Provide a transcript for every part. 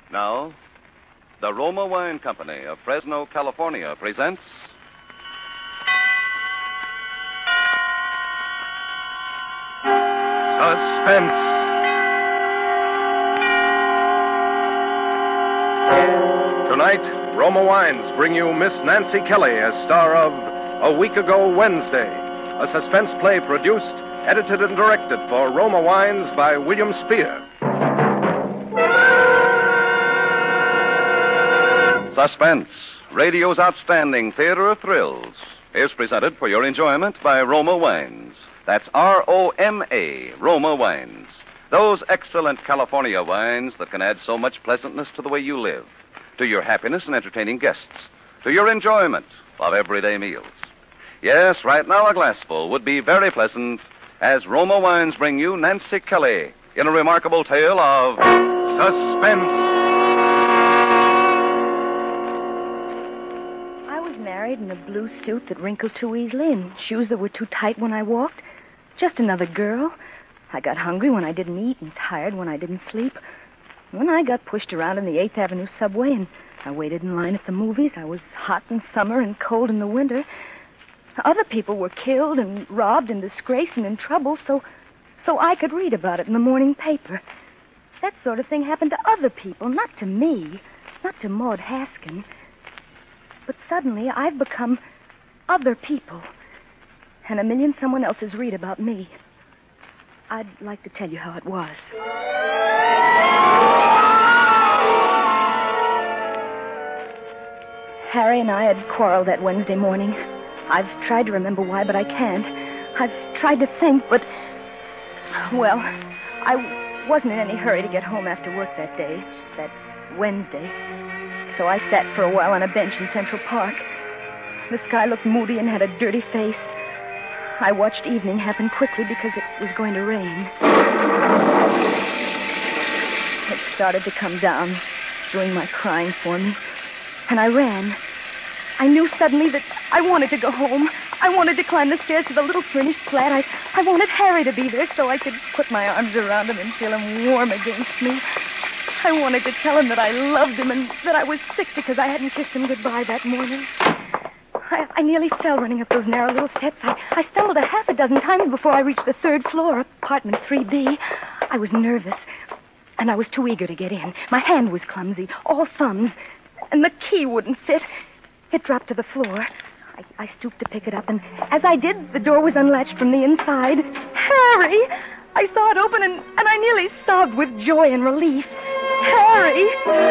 Now, the Roma Wine Company of Fresno, California presents... Suspense. Tonight, Roma Wines bring you Miss Nancy Kelly as star of A Week Ago Wednesday, a suspense play produced, edited, and directed for Roma Wines by William Spear. Suspense, radio's outstanding theater of thrills, is presented for your enjoyment by Roma Wines. That's R-O-M-A, Roma Wines. Those excellent California wines that can add so much pleasantness to the way you live, to your happiness in entertaining guests, to your enjoyment of everyday meals. Yes, right now a glassful would be very pleasant as Roma Wines bring you Nancy Kelly in a remarkable tale of suspense. I was married in a blue suit that wrinkled too easily and shoes that were too tight when I walked. Just another girl. I got hungry when I didn't eat and tired when I didn't sleep. When I got pushed around in the 8th Avenue subway and I waited in line at the movies, I was hot in summer and cold in the winter. Other people were killed and robbed and disgraced and in trouble, so I could read about it in the morning paper. That sort of thing happened to other people, not to me, not to Maud Haskin. But suddenly I've become other people, and a million someone else's read about me. I'd like to tell you how it was. Harry and I had quarreled that Wednesday morning. I've tried to remember why, but I can't. I've tried to think, but... Well, I wasn't in any hurry to get home after work that day, that Wednesday. So I sat for a while on a bench in Central Park. The sky looked moody and had a dirty face. I watched evening happen quickly because it was going to rain. It started to come down, doing my crying for me. And I ran. I knew suddenly that I wanted to go home. I wanted to climb the stairs to the little furnished flat. I wanted Harry to be there so I could put my arms around him and feel him warm against me. I wanted to tell him that I loved him and that I was sick because I hadn't kissed him goodbye that morning. I nearly fell running up those narrow little steps. I stumbled a half a dozen times before I reached the 3rd floor, apartment 3B. I was nervous, and I was too eager to get in. My hand was clumsy, all thumbs, and the key wouldn't fit. It dropped to the floor. I stooped to pick it up, and as I did, the door was unlatched from the inside. Harry! I saw it open, and I nearly sobbed with joy and relief. Harry!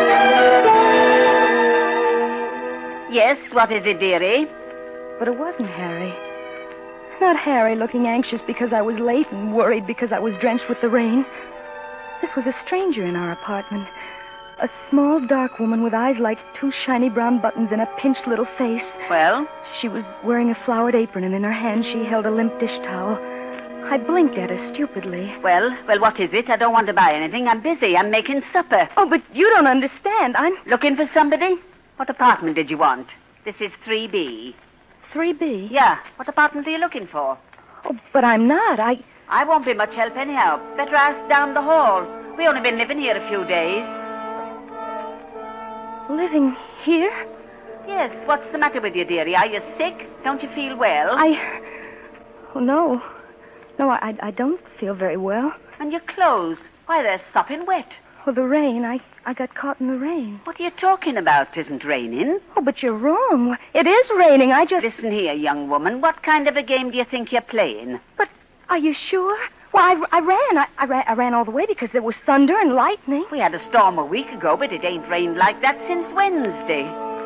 Yes, what is it, dearie? But it wasn't Harry. Not Harry looking anxious because I was late and worried because I was drenched with the rain. This was a stranger in our apartment. A small, dark woman with eyes like 2 shiny brown buttons and a pinched little face. Well? She was wearing a flowered apron, and in her hand she held a limp dish towel. I blinked at her stupidly. Well, what is it? I don't want to buy anything. I'm busy. I'm making supper. Oh, but you don't understand. I'm... Looking for somebody? What apartment did you want? This is 3B. 3B? Yeah. What apartment are you looking for? Oh, but I'm not. I won't be much help anyhow. Better ask down the hall. We've only been living here a few days. Living here? Yes. What's the matter with you, dearie? Are you sick? Don't you feel well? Oh, no. No, I don't feel very well. And your clothes? Why, they're sopping wet. Well, the rain. I got caught in the rain. What are you talking about? It isn't raining. Oh, but you're wrong. It is raining. I just... Listen here, young woman. What kind of a game do you think you're playing? But are you sure? Well, I ran. I ran all the way because there was thunder and lightning. We had a storm a week ago, but it ain't rained like that since Wednesday.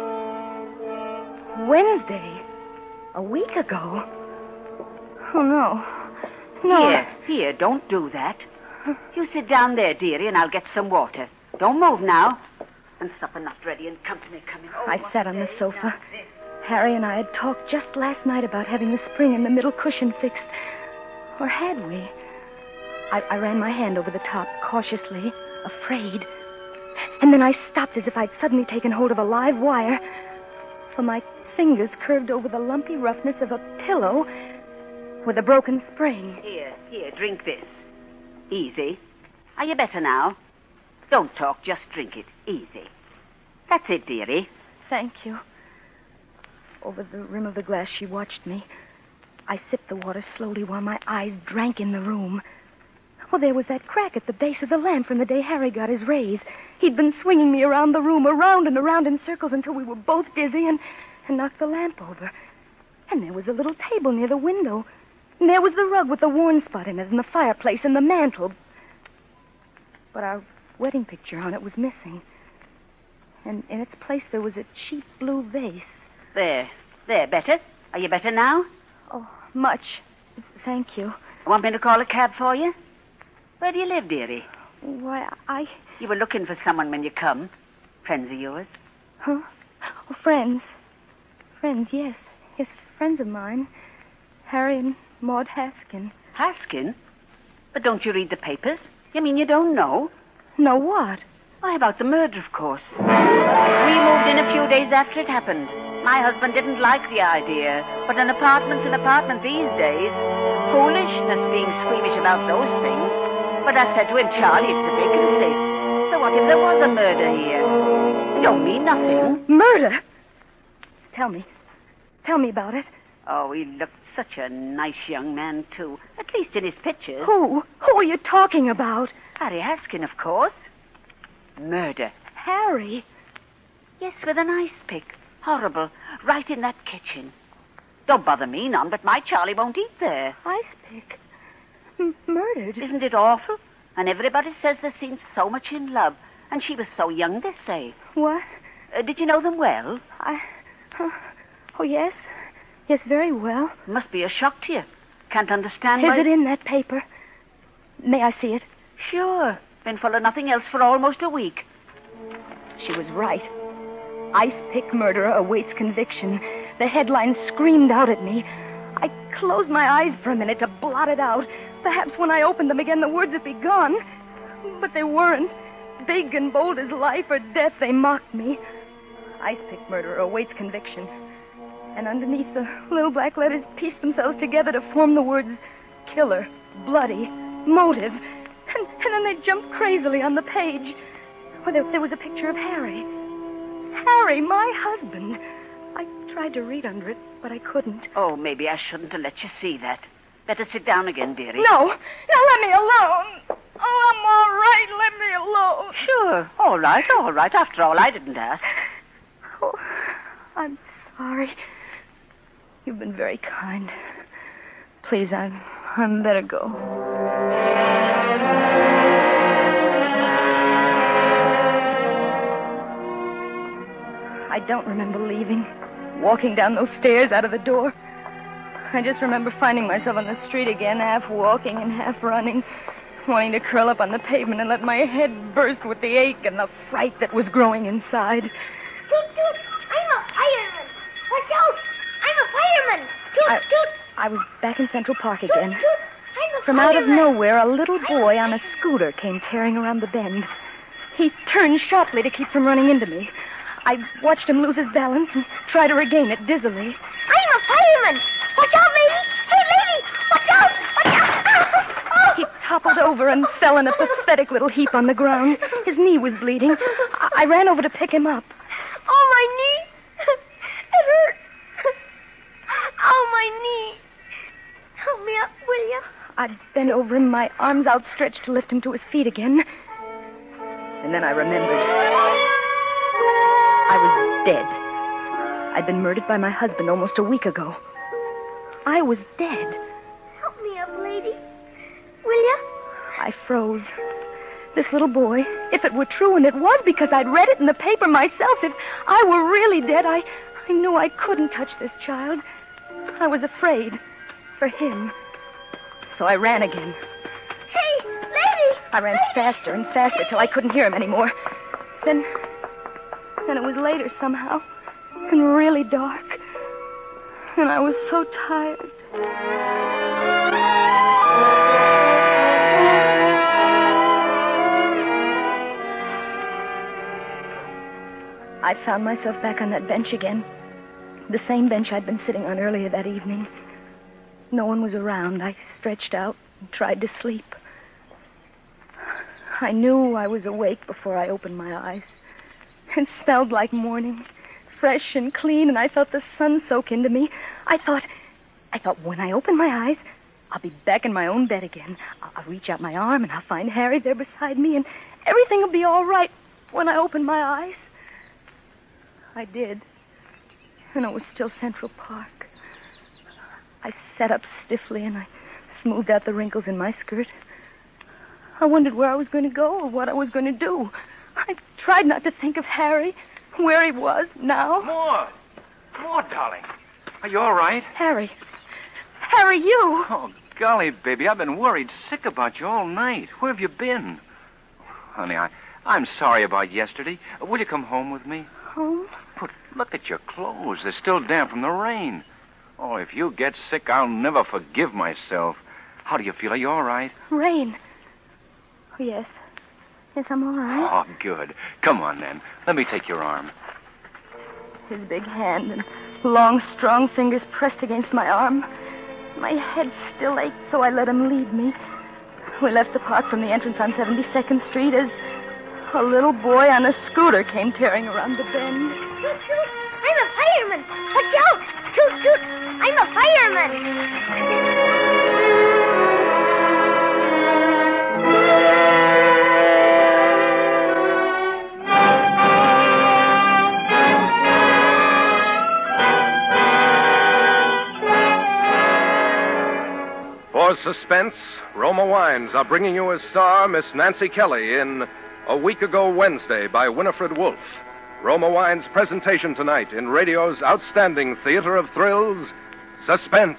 Wednesday? A week ago? Oh, no. No. Here, don't do that. You sit down there, dearie, and I'll get some water. Don't move now. And supper not ready and company coming. Oh, I sat on the sofa. Harry and I had talked just last night about having the spring in the middle cushion fixed. Or had we? I ran my hand over the top, cautiously, afraid. And then I stopped as if I'd suddenly taken hold of a live wire. For my fingers curved over the lumpy roughness of a pillow with a broken spring. Here, drink this. Easy. Are you better now? Don't talk, just drink it. Easy. That's it, dearie. Thank you. Over the rim of the glass, she watched me. I sipped the water slowly while my eyes drank in the room. Well, there was that crack at the base of the lamp from the day Harry got his raise. He'd been swinging me around the room, around and around in circles until we were both dizzy and knocked the lamp over. And there was a little table near the window. And there was the rug with the worn spot in it and the fireplace and the mantel. But our wedding picture on it was missing. And in its place there was a cheap blue vase. There, better? Are you better now? Oh, much. Thank you. Want me to call a cab for you? Where do you live, dearie? Why, You were looking for someone when you come. Friends of yours? Huh? Oh, friends. Friends, yes. Yes, friends of mine. Harry and Maud Haskin. Haskin? But don't you read the papers? You mean you don't know? Know what? Why, about the murder, of course. We moved in a few days after it happened. My husband didn't like the idea, but an apartment's an apartment these days. Foolishness being squeamish about those things. But I said to him, Charlie, it's a vacancy. So what if there was a murder here? You don't mean nothing. Murder? Tell me. Tell me about it. Oh, he looked such a nice young man, too. At least in his pictures. Who? Who are you talking about? Harry Haskin, of course. Murder. Harry? Yes, with an ice pick. Horrible. Right in that kitchen. Don't bother me none, but my Charlie won't eat there. Ice pick? Murdered? Isn't it awful? And everybody says they seemed so much in love. And she was so young, they say. What? Did you know them well? Oh, yes. Yes, very well. Must be a shock to you. Can't understand Is why... it in that paper? May I see it? Sure. Been full of nothing else for almost a week. She was right. Ice pick murderer awaits conviction. The headline screamed out at me. I closed my eyes for a minute to blot it out. Perhaps when I opened them again, the words would be gone. But they weren't. Big and bold as life or death, they mocked me. Ice pick murderer awaits conviction. And underneath, the little black letters pieced themselves together to form the words killer, bloody, motive. And then they jumped crazily on the page. Well, there was a picture of Harry. Harry, my husband. I tried to read under it, but I couldn't. Oh, maybe I shouldn't have let you see that. Better sit down again, dearie. No, let me alone. Oh, I'm all right. Let me alone. Sure. All right. After all, I didn't ask. Oh, I'm sorry. You've been very kind. Please, I'm better go. I don't remember leaving, walking down those stairs out of the door. I just remember finding myself on the street again, half walking and half running, wanting to curl up on the pavement and let my head burst with the ache and the fright that was growing inside. Toot, toot, I'm a fireman. Watch out, I'm a fireman. Toot, toot. I was back in Central Park Toot, again. toot, I'm a From out of fireman. nowhere, a little boy on a scooter came tearing around the bend. He turned sharply to keep from running into me. I watched him lose his balance and try to regain it dizzily. I'm a fireman. Watch out, lady. Hey, lady, watch out. Watch out. He toppled over and fell in a pathetic little heap on the ground. His knee was bleeding. I ran over to pick him up. Oh, my knee. It hurt. Oh, my knee. Help me up, will you? I bent over him, my arms outstretched to lift him to his feet again. And then I remembered. I was dead. I'd been murdered by my husband almost a week ago. I was dead. Help me up, lady. Will you? I froze. This little boy, if it were true, and it was because I'd read it in the paper myself, if I were really dead, I knew I couldn't touch this child. I was afraid for him. So I ran again. Hey, lady. I ran faster and faster till I couldn't hear him anymore. Then it was later somehow, and really dark. And I was so tired. I found myself back on that bench again. The same bench I'd been sitting on earlier that evening. No one was around. I stretched out and tried to sleep. I knew I was awake before I opened my eyes. It smelled like morning, fresh and clean, and I felt the sun soak into me. I thought when I open my eyes, I'll be back in my own bed again. I'll reach out my arm, and I'll find Harry there beside me, and everything will be all right when I open my eyes. I did, and it was still Central Park. I sat up stiffly, and I smoothed out the wrinkles in my skirt. I wondered where I was going to go or what I was going to do. I tried not to think of Harry, where he was now. Maud, darling. Are you all right? Harry, you. Oh, golly, baby, I've been worried sick about you all night. Where have you been? Honey, I'm sorry about yesterday. Will you come home with me? Home? But look at your clothes. They're still damp from the rain. Oh, if you get sick, I'll never forgive myself. How do you feel? Are you all right? Rain. Oh, yes. Yes, I'm all right. Oh, good. Come on, then. Let me take your arm. His big hand and long, strong fingers pressed against my arm. My head still ached, so I let him lead me. We left the park from the entrance on 72nd Street as a little boy on a scooter came tearing around the bend. Toot, toot. I'm a fireman. Watch out. Toot, toot. I'm a fireman. For suspense, Roma Wines are bringing you as star Miss Nancy Kelly in A Week Ago Wednesday by Winifred Wolfe. Roma Wines' presentation tonight in radio's outstanding theater of thrills, Suspense.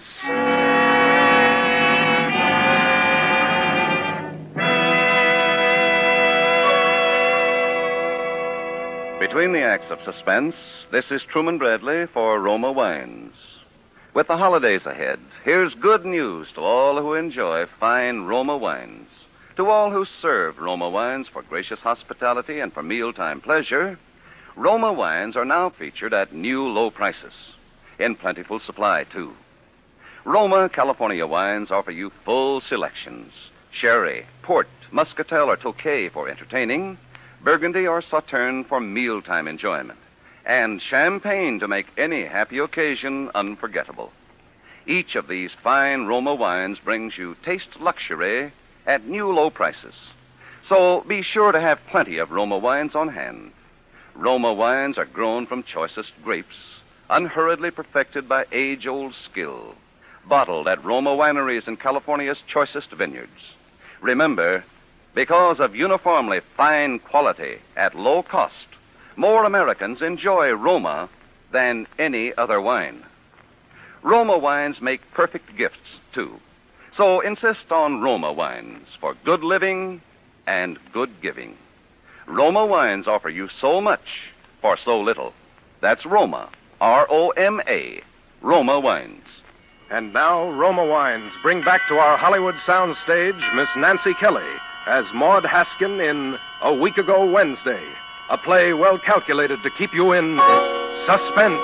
Between the acts of Suspense, this is Truman Bradley for Roma Wines. With the holidays ahead, here's good news to all who enjoy fine Roma wines. To all who serve Roma wines for gracious hospitality and for mealtime pleasure, Roma wines are now featured at new low prices, in plentiful supply, too. Roma California wines offer you full selections: sherry, port, muscatel, or tokay for entertaining, Burgundy or Sauterne for mealtime enjoyment, and champagne to make any happy occasion unforgettable. Each of these fine Roma wines brings you taste luxury at new low prices. So be sure to have plenty of Roma wines on hand. Roma wines are grown from choicest grapes, unhurriedly perfected by age-old skill, bottled at Roma wineries in California's choicest vineyards. Remember, because of uniformly fine quality at low cost, more Americans enjoy Roma than any other wine. Roma wines make perfect gifts, too. So insist on Roma wines for good living and good giving. Roma wines offer you so much for so little. That's Roma, R-O-M-A, Roma wines. And now, Roma Wines bring back to our Hollywood soundstage Miss Nancy Kelly as Maud Haskin in A Week Ago Wednesday, a play well calculated to keep you in suspense.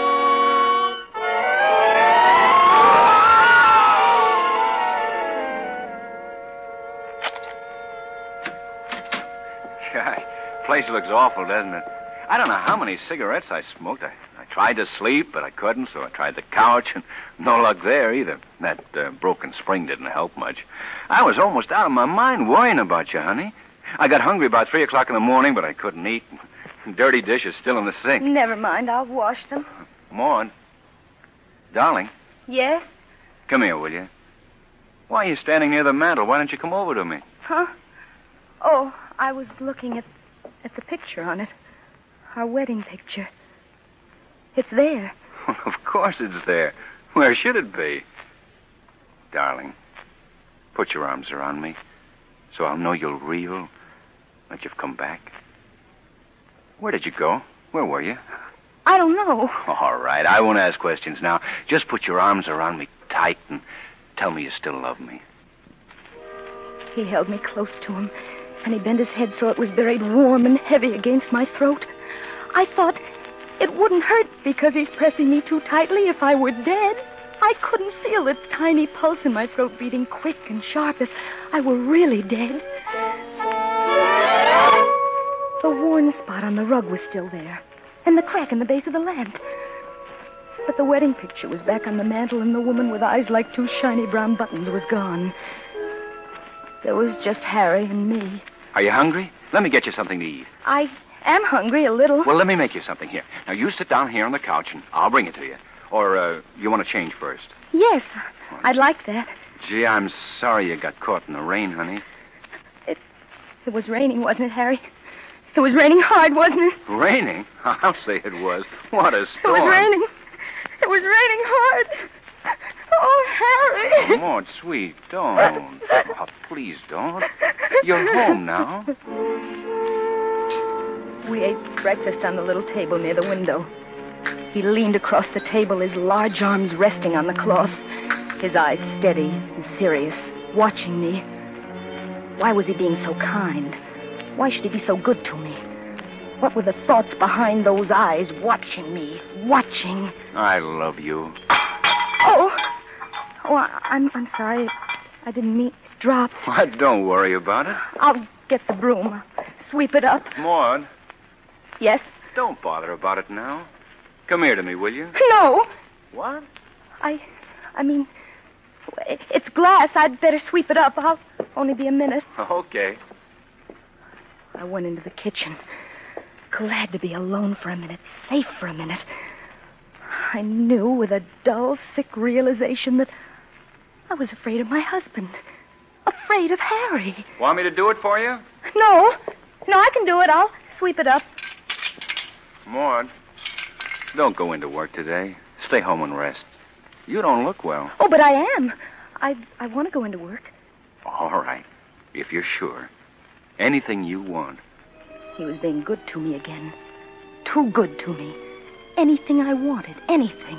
God, place looks awful, doesn't it? I don't know how many cigarettes I smoked. I tried to sleep, but I couldn't, so I tried the couch, and no luck there either. That broken spring didn't help much. I was almost out of my mind worrying about you, honey. I got hungry about 3 o'clock in the morning, but I couldn't eat. Dirty dishes still in the sink. Never mind, I'll wash them. Maud. Darling. Yes? Come here, will you? Why are you standing near the mantel? Why don't you come over to me? Huh? Oh, I was looking at the picture on it. Our wedding picture. It's there. Of course it's there. Where should it be? Darling, put your arms around me so I'll know you'll reel, that you've come back. Where did you go? Where were you? I don't know. All right, I won't ask questions now. Just put your arms around me tight and tell me you still love me. He held me close to him, and he bent his head so it was buried warm and heavy against my throat. I thought it wouldn't hurt because he's pressing me too tightly if I were dead. I couldn't feel the tiny pulse in my throat beating quick and sharp if I were really dead. The worn spot on the rug was still there, and the crack in the base of the lamp. But the wedding picture was back on the mantel, and the woman with eyes like two shiny brown buttons was gone. There was just Harry and me. Are you hungry? Let me get you something to eat. I am hungry a little. Well, let me make you something here. Now, you sit down here on the couch, and I'll bring it to you. Or, you want to change first? Yes, I'd like that. Gee, I'm sorry you got caught in the rain, honey. It was raining, wasn't it, Harry? It was raining hard, wasn't it? Raining? I'll say it was. What a storm. It was raining. It was raining hard. Oh, Harry. Maud, sweet, don't. Oh, please don't. You're home now. We ate breakfast on the little table near the window. He leaned across the table, his large arms resting on the cloth, his eyes steady and serious, watching me. Why was he being so kind? Why should he be so good to me? What were the thoughts behind those eyes, watching me, watching? I love you. Oh, I'm sorry. I didn't mean it dropped. Don't worry about it. I'll get the broom. Sweep it up. Maud. Yes? Don't bother about it now. Come here to me, will you? No. What? I mean, it's glass. I'd better sweep it up. I'll only be a minute. Okay. I went into the kitchen, glad to be alone for a minute, safe for a minute. I knew with a dull, sick realization that I was afraid of my husband, afraid of Harry. Want me to do it for you? No, I can do it. I'll sweep it up. Maud, don't go into work today. Stay home and rest. You don't look well. Oh, but I am. I want to go into work. All right, if you're sure. Anything you want. He was being good to me again. Too good to me. Anything I wanted. Anything.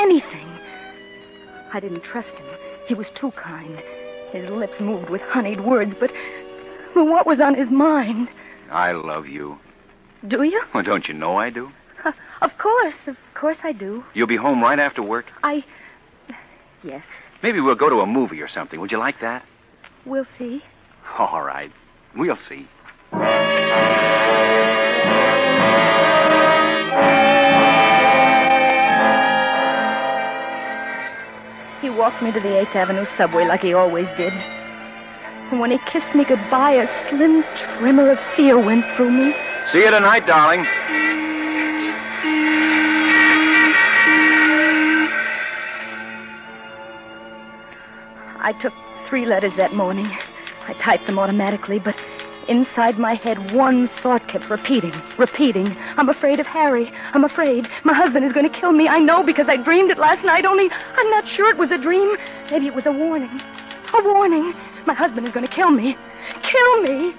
I didn't trust him. He was too kind. His lips moved with honeyed words, but what was on his mind? I love you. Do you? Well, don't you know I do? Of course I do. You'll be home right after work? Yes. Maybe we'll go to a movie or something. Would you like that? We'll see. All right. We'll see. He walked me to the 8th Avenue subway like he always did. And when he kissed me goodbye, a slim tremor of fear went through me. See you tonight, darling. I took 3 letters that morning. I typed them automatically, but inside my head, one thought kept repeating. I'm afraid of Harry. I'm afraid. My husband is going to kill me. I know because I dreamed it last night, only I'm not sure it was a dream. Maybe it was a warning. A warning. My husband is going to kill me. Kill me.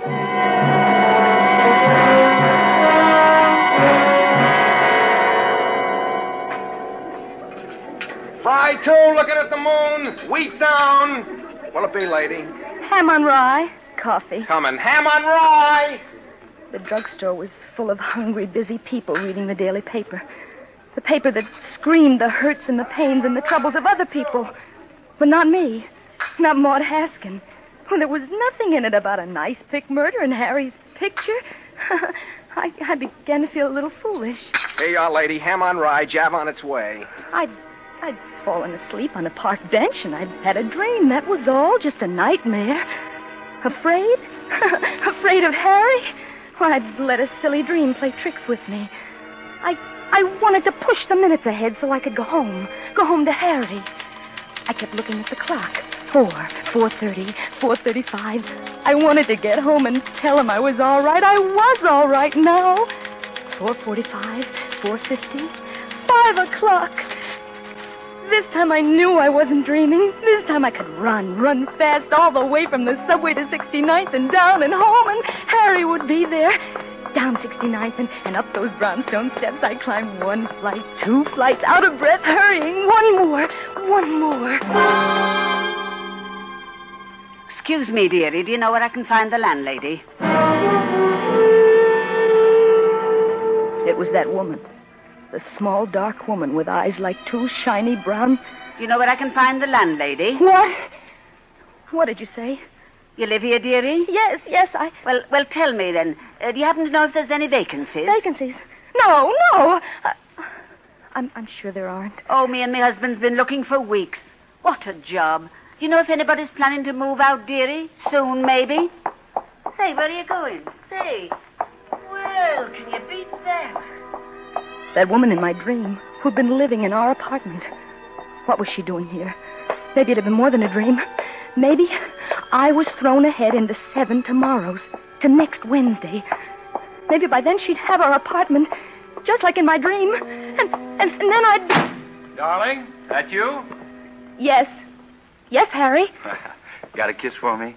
5-2, looking at the moon. Wheat down. What'll it be, lady? Ham on rye. Coffee. Coming. Ham on rye. The drugstore was full of hungry, busy people reading the daily paper. The paper that screamed the hurts and the pains and the troubles of other people. But not me. Not Maud Haskin. Well, there was nothing in it about a nice pick murder in Harry's picture. I began to feel a little foolish. Here you are, lady. Ham on rye. Jab on its way. I'd fallen asleep on a park bench, and I'd had a dream. That was all. Just a nightmare. Afraid? Afraid of Harry? Well, I'd let a silly dream play tricks with me. I wanted to push the minutes ahead so I could go home. Go home to Harry. I kept looking at the clock. 4:30, 4:35. I wanted to get home and tell him I was all right. I was all right now. 4:45, 4:50, 5 o'clock. This time I knew I wasn't dreaming. This time I could run fast all the way from the subway to 69th and down and home, and Harry would be there. Down 69th and up those brownstone steps, I climbed 1 flight, 2 flights, out of breath, hurrying. One more. Excuse me, dearie. Do you know where I can find the landlady? It was that woman. The small, dark woman with eyes like 2 shiny brown... Do you know where I can find the landlady? What? What did you say? You live here, dearie? Yes, I... Well, tell me then. Do you happen to know if there's any vacancies? Vacancies? No. I'm sure there aren't. Oh, me and my husband's been looking for weeks. What a job. Do you know if anybody's planning to move out, dearie? Soon, maybe? Say, where are you going? Say. Well, can you beat that? That woman in my dream who'd been living in our apartment. What was she doing here? Maybe it had been more than a dream. Maybe I was thrown ahead into 7 tomorrows, to next Wednesday. Maybe by then she'd have our apartment, just like in my dream. And then I'd... Darling, that you? Yes. Yes, Harry. Got a kiss for me?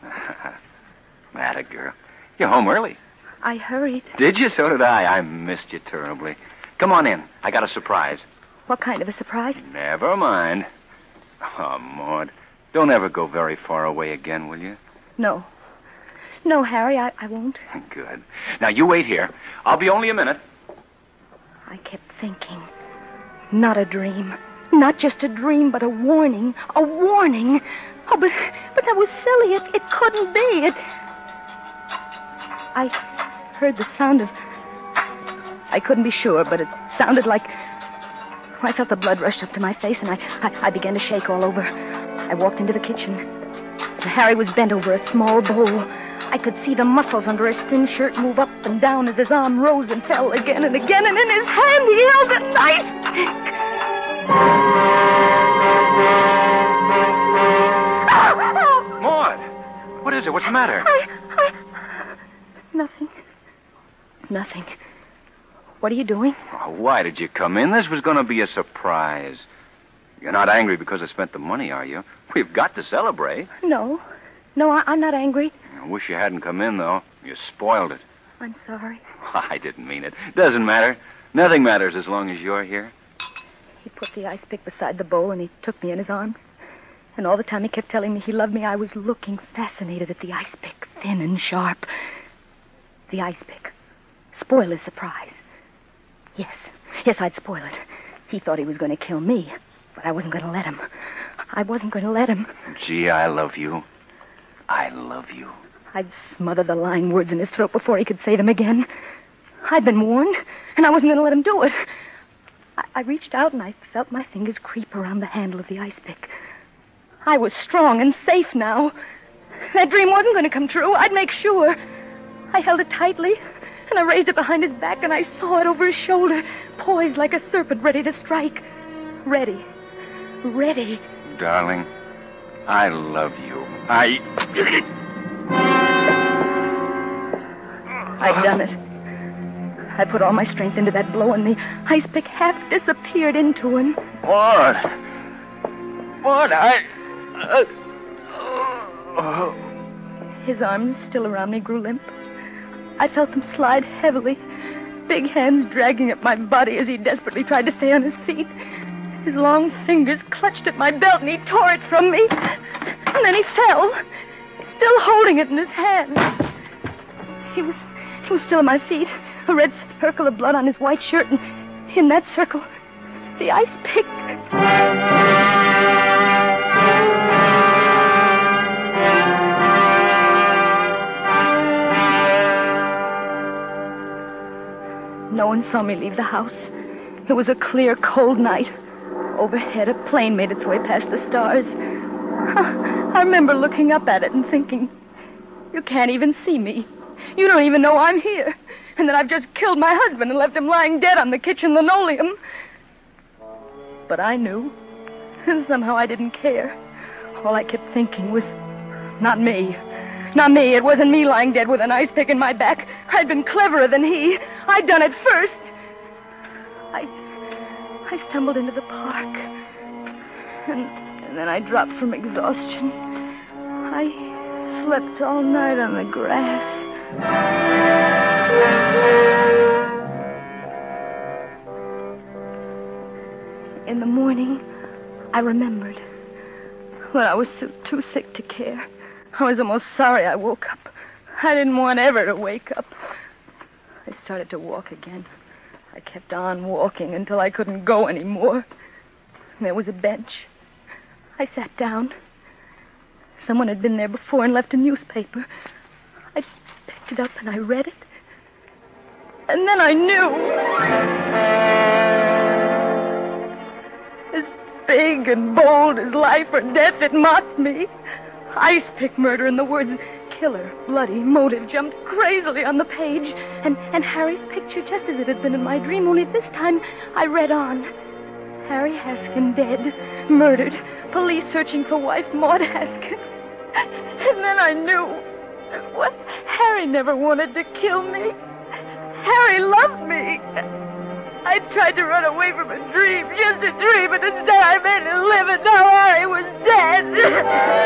Atta girl. You're home early. I hurried. Did you? So did I. I missed you terribly. Come on in. I got a surprise. What kind of a surprise? Never mind. Oh, Maud, don't ever go very far away again, will you? No. No, Harry, I won't. Good. Now, you wait here. I'll be only a minute. I kept thinking. Not a dream. Not just a dream, but a warning. A warning. Oh, but that was silly. It couldn't be. I heard the sound of... I couldn't be sure, but it sounded like... I felt the blood rush up to my face, and I began to shake all over. I walked into the kitchen. Harry was bent over a small bowl. I could see the muscles under his thin shirt move up and down as his arm rose and fell again and again, and in his hand he held a knife. Maud, what is it? What's the matter? Nothing. What are you doing? Oh, why did you come in? This was going to be a surprise. You're not angry because I spent the money, are you? We've got to celebrate. No, I'm not angry. I wish you hadn't come in, though. You spoiled it. I'm sorry. I didn't mean it. Doesn't matter. Nothing matters as long as you're here. He put the ice pick beside the bowl, and he took me in his arms. And all the time he kept telling me he loved me, I was looking fascinated at the ice pick, thin and sharp. The ice pick. Spoil his surprise. Yes, I'd spoil it. He thought he was going to kill me, but I wasn't going to let him. I wasn't going to let him. Gee, I love you. I love you. I'd smother the lying words in his throat before he could say them again. I'd been warned, and I wasn't going to let him do it. I reached out, and I felt my fingers creep around the handle of the ice pick. I was strong and safe now. That dream wasn't going to come true. I'd make sure. I held it tightly, and I raised it behind his back, and I saw it over his shoulder, poised like a serpent ready to strike. Ready. Darling, I love you. I'd done it. I put all my strength into that blow, and the ice pick half disappeared into him. What? His arms, still around me, grew limp. I felt them slide heavily, big hands dragging at my body as he desperately tried to stay on his feet. His long fingers clutched at my belt, and he tore it from me. And then he fell, still holding it in his hand. He was still at my feet, a red circle of blood on his white shirt, and in that circle, the ice pick. No one saw me leave the house. It was a clear, cold night. Overhead, a plane made its way past the stars. I remember looking up at it and thinking, you can't even see me. You don't even know I'm here. And that I've just killed my husband and left him lying dead on the kitchen linoleum. But I knew. And somehow I didn't care. All I kept thinking was, not me. Not me. It wasn't me lying dead with an ice pick in my back. I'd been cleverer than he. I'd done it first. I stumbled into the park. And then I dropped from exhaustion. I slept all night on the grass. In the morning, I remembered. But I was too sick to care. I was almost sorry I woke up. I didn't want ever to wake up. I started to walk again. I kept on walking until I couldn't go anymore. There was a bench. I sat down. someone had been there before and left a newspaper. I picked it up and I read it. And then I knew. As big and bold as life or death, it mocked me. Ice pick murder and the words killer, bloody, motive jumped crazily on the page. And Harry's picture just as it had been in my dream, only this time I read on. Harry Haskin dead, murdered, police searching for wife Maud Haskin. And then I knew. What? Harry never wanted to kill me. Harry loved me. I tried to run away from a dream, just a dream, and instead I made it live, and now Harry was dead.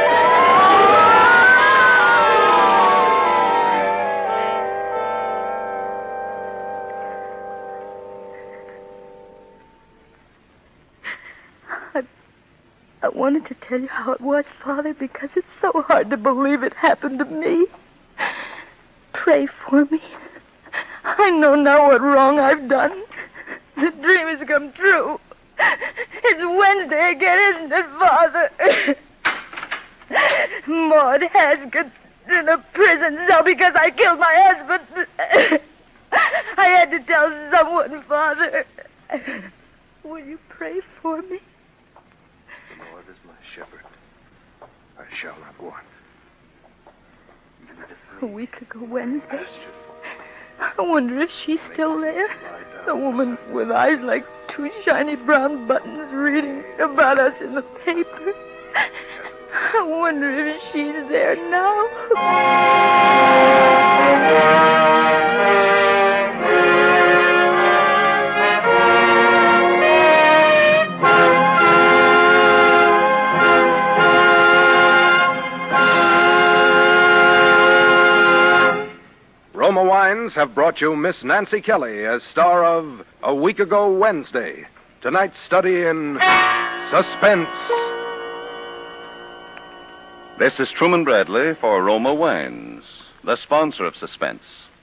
I wanted to tell you how it was, Father, because it's so hard to believe it happened to me. Pray for me. I know now what wrong I've done. The dream has come true. It's Wednesday again, isn't it, Father? Maud Haskin in a prison cell because I killed my husband. I had to tell someone, Father. Will you pray for me? The Lord is my shepherd. I shall not want. A week ago Wednesday. I wonder if she's still there. The woman with eyes like two shiny brown buttons reading about us in the paper. I wonder if she's there now. Roma Wines have brought you Miss Nancy Kelly as star of A Week Ago Wednesday. Tonight's study in suspense. This is Truman Bradley for Roma Wines, the sponsor of Suspense.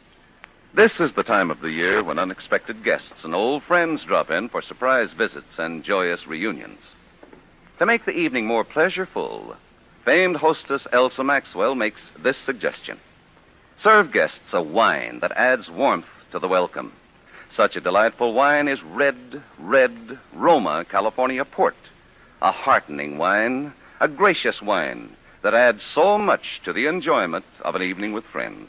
This is the time of the year when unexpected guests and old friends drop in for surprise visits and joyous reunions. To make the evening more pleasureful, famed hostess Elsa Maxwell makes this suggestion. Serve guests a wine that adds warmth to the welcome. Such a delightful wine is red Roma California Port. A heartening wine, a gracious wine that adds so much to the enjoyment of an evening with friends.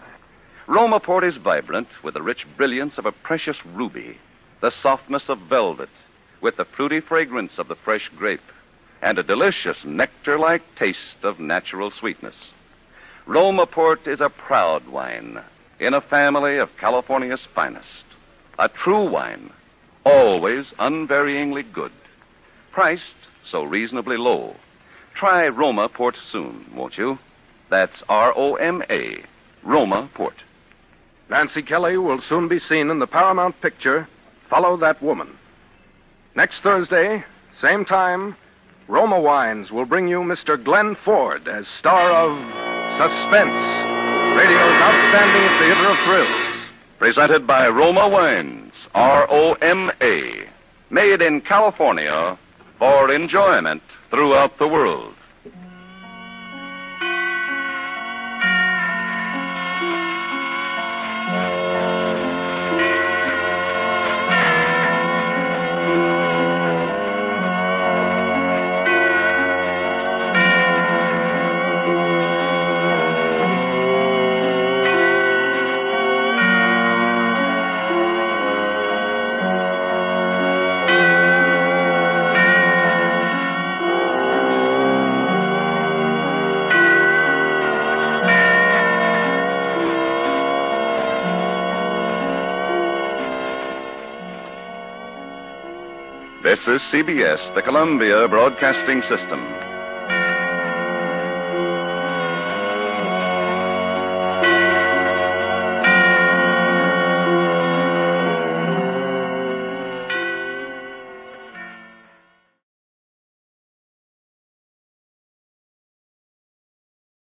Roma Port is vibrant with the rich brilliance of a precious ruby, the softness of velvet, with the fruity fragrance of the fresh grape, and a delicious nectar-like taste of natural sweetness. Roma Port is a proud wine in a family of California's finest. A true wine, always unvaryingly good. Priced so reasonably low. Try Roma Port soon, won't you? That's R-O-M-A, Roma Port. Nancy Kelly will soon be seen in the Paramount picture, Follow That Woman. Next Thursday, same time, Roma Wines will bring you Mr. Glenn Ford as star of Suspense, radio's outstanding theater of thrills. Presented by Roma Wines, R-O-M-A. Made in California for enjoyment throughout the world. This is CBS, the Columbia Broadcasting System.